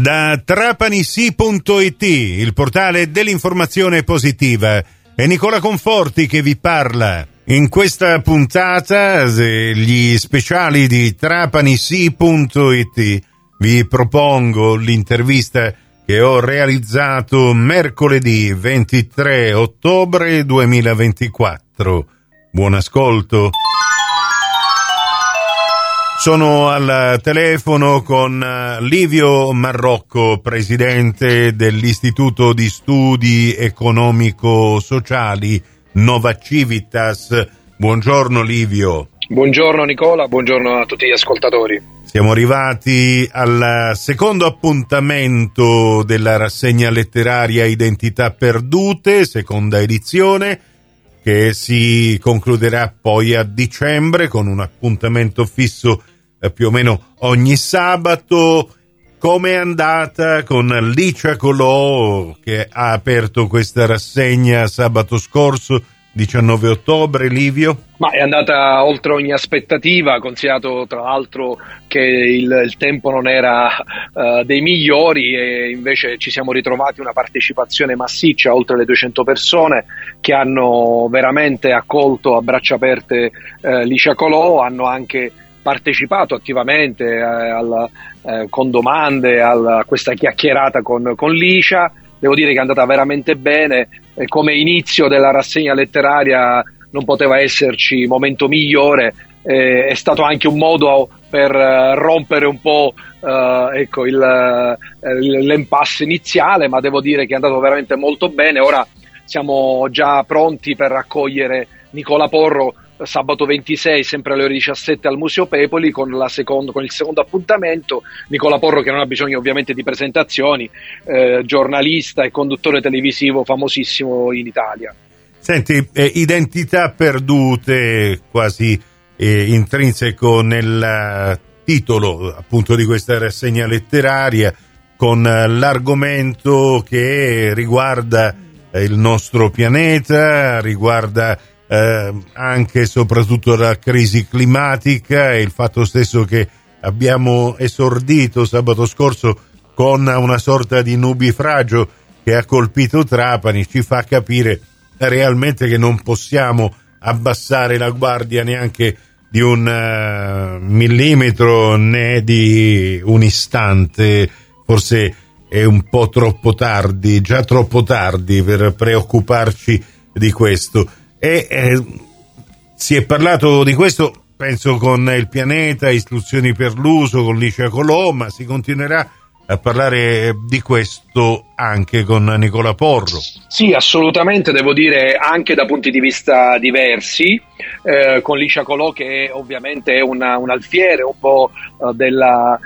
Da trapanisi.it, il portale dell'informazione positiva, è Nicola Conforti che vi parla. In questa puntata gli speciali di trapanisi.it vi propongo l'intervista che ho realizzato mercoledì 23 ottobre 2024. Buon ascolto. Sono al telefono con Livio Marrocco, presidente dell'Istituto di Studi Economico-Sociali Nova Civitas. Buongiorno Livio. Buongiorno Nicola, buongiorno a tutti gli ascoltatori. Siamo arrivati al secondo appuntamento della rassegna letteraria Identità Perdute, seconda edizione, che si concluderà poi a dicembre con un appuntamento fisso più o meno ogni sabato. Come è andata con Licia Colò, che ha aperto questa rassegna sabato scorso, 19 ottobre, Livio? Ma è andata oltre ogni aspettativa, considerato tra l'altro che il tempo non era dei migliori, e invece ci siamo ritrovati una partecipazione massiccia, oltre le 200 persone che hanno veramente accolto a braccia aperte Licia Colò, hanno anche partecipato attivamente con domande a questa chiacchierata con Licia. Devo dire che è andata veramente bene, come inizio della rassegna letteraria non poteva esserci momento migliore, è stato anche un modo per rompere un po' l'impasse iniziale, ma devo dire che è andato veramente molto bene. Ora siamo già pronti per raccogliere Nicola Porro sabato 26, sempre alle ore 17 al Museo Pepoli, con il secondo appuntamento. Nicola Porro, che non ha bisogno ovviamente di presentazioni, giornalista e conduttore televisivo famosissimo in Italia. Senti, Identità Perdute, quasi intrinseco nel titolo appunto di questa rassegna letteraria, con l'argomento che riguarda il nostro pianeta, riguarda anche e soprattutto la crisi climatica e il fatto stesso che abbiamo esordito sabato scorso con una sorta di nubifragio che ha colpito Trapani, ci fa capire realmente che non possiamo abbassare la guardia neanche di un millimetro né di un istante. Forse è un po' troppo tardi, già troppo tardi per preoccuparci di questo. Si è parlato di questo, penso, con il pianeta, istruzioni per l'uso, con Licia Colò, ma si continuerà a parlare di questo anche con Nicola Porro. Sì, assolutamente, devo dire anche da punti di vista diversi, con Licia Colò, che ovviamente è un alfiere un po' del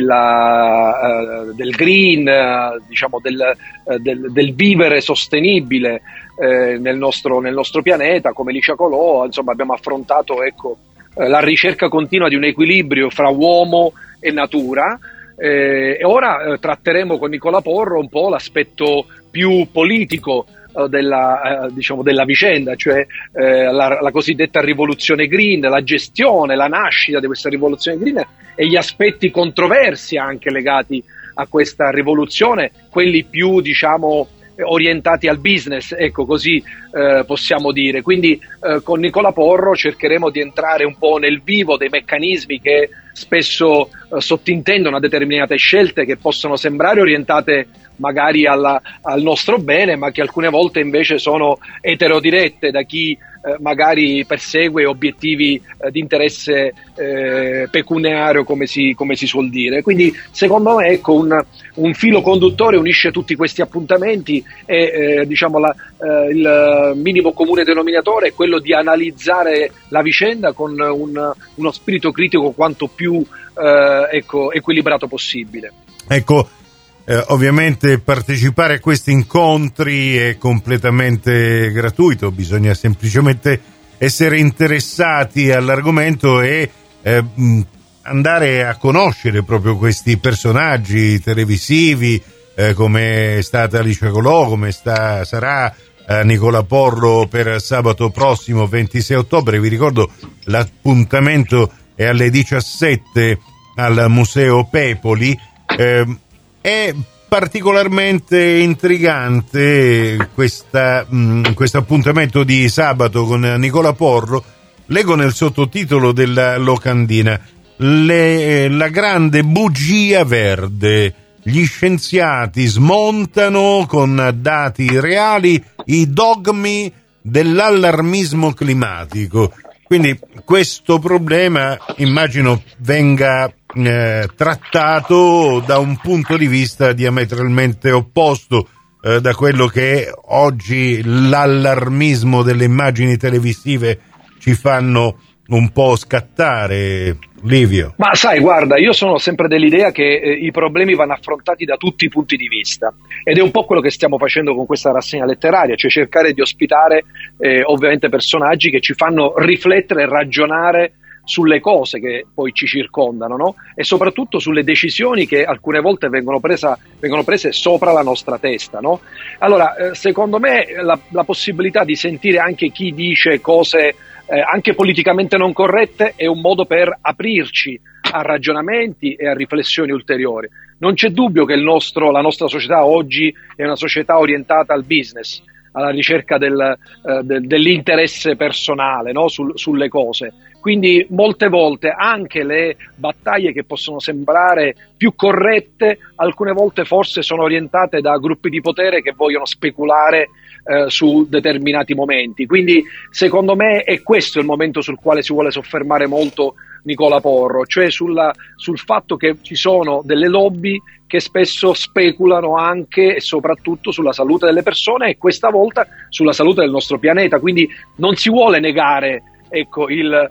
green, diciamo del vivere sostenibile nel nostro pianeta. Come Licia Colò, insomma, abbiamo affrontato la ricerca continua di un equilibrio fra uomo e natura. E ora tratteremo con Nicola Porro un po' l'aspetto più politico della vicenda, cioè la cosiddetta rivoluzione green, la gestione, la nascita di questa rivoluzione green e gli aspetti controversi anche legati a questa rivoluzione, quelli più orientati al business, così possiamo dire. Quindi con Nicola Porro cercheremo di entrare un po' nel vivo dei meccanismi che spesso sottintendono a determinate scelte che possono sembrare orientate magari al nostro bene, ma che alcune volte invece sono eterodirette da chi magari persegue obiettivi di interesse pecuniario, come si suol dire. Quindi secondo me un filo conduttore unisce tutti questi appuntamenti e il minimo comune denominatore è quello di analizzare la vicenda con uno spirito critico quanto più equilibrato possibile. Ovviamente partecipare a questi incontri è completamente gratuito, bisogna semplicemente essere interessati all'argomento e andare a conoscere proprio questi personaggi televisivi, come è stata Licia Colò, come sarà Nicola Porro per sabato prossimo 26 ottobre. Vi ricordo l'appuntamento è alle 17 al Museo Pepoli. È particolarmente intrigante questo appuntamento di sabato con Nicola Porro. Leggo nel sottotitolo della locandina: la grande bugia verde. Gli scienziati smontano con dati reali i dogmi dell'allarmismo climatico. Quindi questo problema immagino venga trattato da un punto di vista diametralmente opposto da quello che oggi l'allarmismo delle immagini televisive ci fanno un po' scattare, Livio. Ma sai, guarda, io sono sempre dell'idea che i problemi vanno affrontati da tutti i punti di vista, ed è un po' quello che stiamo facendo con questa rassegna letteraria, cioè cercare di ospitare ovviamente personaggi che ci fanno riflettere e ragionare sulle cose che poi ci circondano, no? E soprattutto sulle decisioni che alcune volte vengono prese sopra la nostra testa, no? Allora, secondo me la possibilità di sentire anche chi dice cose anche politicamente non corrette è un modo per aprirci a ragionamenti e a riflessioni ulteriori. Non c'è dubbio che la nostra società oggi è una società orientata al business, alla ricerca dell'interesse personale, no? Sulle cose. Quindi molte volte anche le battaglie che possono sembrare più corrette, alcune volte forse sono orientate da gruppi di potere che vogliono speculare su determinati momenti. Quindi secondo me è questo il momento sul quale si vuole soffermare molto Nicola Porro, cioè sul fatto che ci sono delle lobby che spesso speculano anche e soprattutto sulla salute delle persone, e questa volta sulla salute del nostro pianeta. Quindi non si vuole negare, ecco,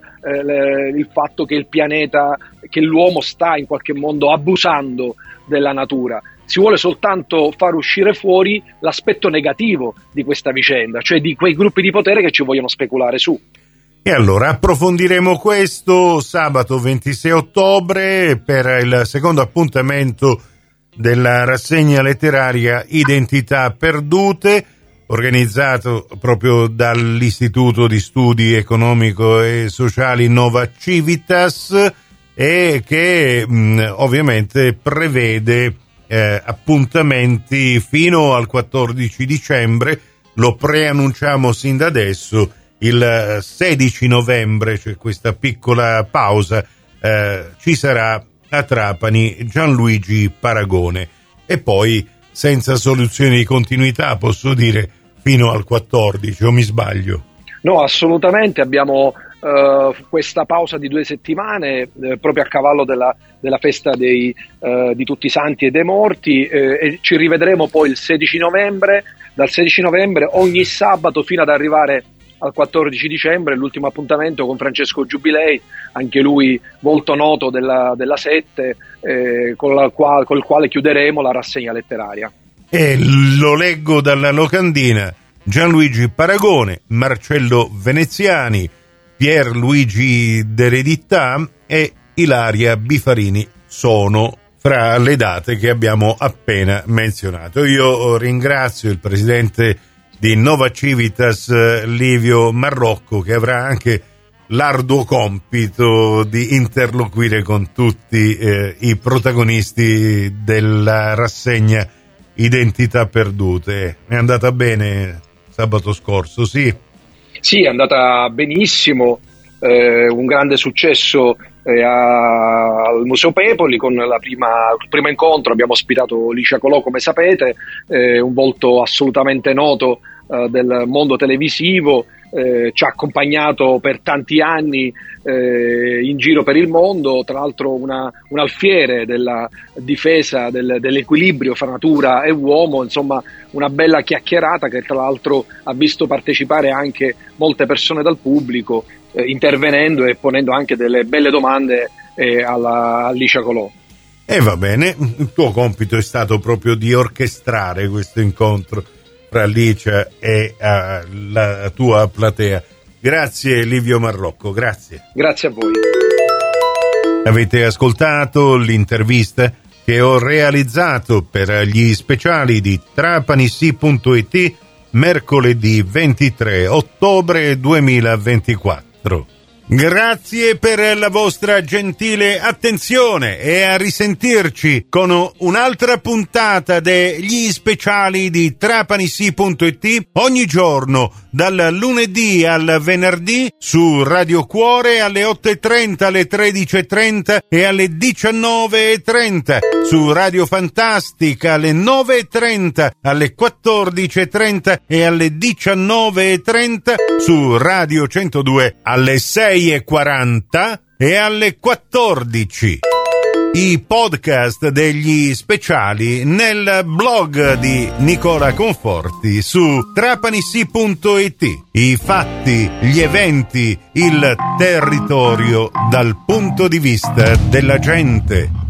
il fatto che il pianeta, che l'uomo sta in qualche modo abusando della natura. Si vuole soltanto far uscire fuori l'aspetto negativo di questa vicenda, cioè di quei gruppi di potere che ci vogliono speculare su. E allora approfondiremo questo sabato 26 ottobre per il secondo appuntamento della rassegna letteraria Identità Perdute, organizzato proprio dall'Istituto di Studi Economico e Sociali Nova Civitas, e che ovviamente prevede appuntamenti fino al 14 dicembre. Lo preannunciamo sin da adesso. Il 16 novembre c'è questa piccola pausa, ci sarà a Trapani Gianluigi Paragone, e poi senza soluzione di continuità, posso dire, fino al 14, o mi sbaglio? No, assolutamente, abbiamo questa pausa di 2 settimane proprio a cavallo della festa di tutti i santi e dei morti, e ci rivedremo poi il 16 novembre, dal 16 novembre ogni sabato fino ad arrivare al 14 dicembre, l'ultimo appuntamento con Francesco Giubilei, anche lui volto noto della 7, col quale chiuderemo la rassegna letteraria. E lo leggo dalla locandina: Gianluigi Paragone, Marcello Veneziani, Pierluigi D'Eredità e Ilaria Bifarini sono fra le date che abbiamo appena menzionato. Io ringrazio il presidente di Nova Civitas, Livio Marrocco, che avrà anche l'arduo compito di interloquire con tutti i protagonisti della rassegna Identità Perdute. È andata bene sabato scorso, sì? Sì, è andata benissimo, un grande successo al Museo Pepoli. Con il primo incontro abbiamo ospitato Licia Colò, come sapete, un volto assolutamente noto del mondo televisivo, ci ha accompagnato per tanti anni in giro per il mondo, tra l'altro un alfiere della difesa dell'equilibrio fra natura e uomo, insomma una bella chiacchierata che tra l'altro ha visto partecipare anche molte persone dal pubblico, intervenendo e ponendo anche delle belle domande a Licia Colò. E va bene, il tuo compito è stato proprio di orchestrare questo incontro fra Licia e la tua platea. Grazie Livio Marrocco, grazie. Grazie a voi. Avete ascoltato l'intervista che ho realizzato per gli speciali di trapanissi.it mercoledì 23 ottobre 2024. Grazie per la vostra gentile attenzione e a risentirci con un'altra puntata degli speciali di Trapanissi.it ogni giorno dal lunedì al venerdì su Radio Cuore alle 8:30, alle 13:30 e alle 19:30, su Radio Fantastica alle 9:30, alle 14:30 e alle 19:30, su Radio 102 alle 6:40 e alle 14. I podcast degli speciali nel blog di Nicola Conforti su Trapanissi.it. I fatti, gli eventi, il territorio dal punto di vista della gente.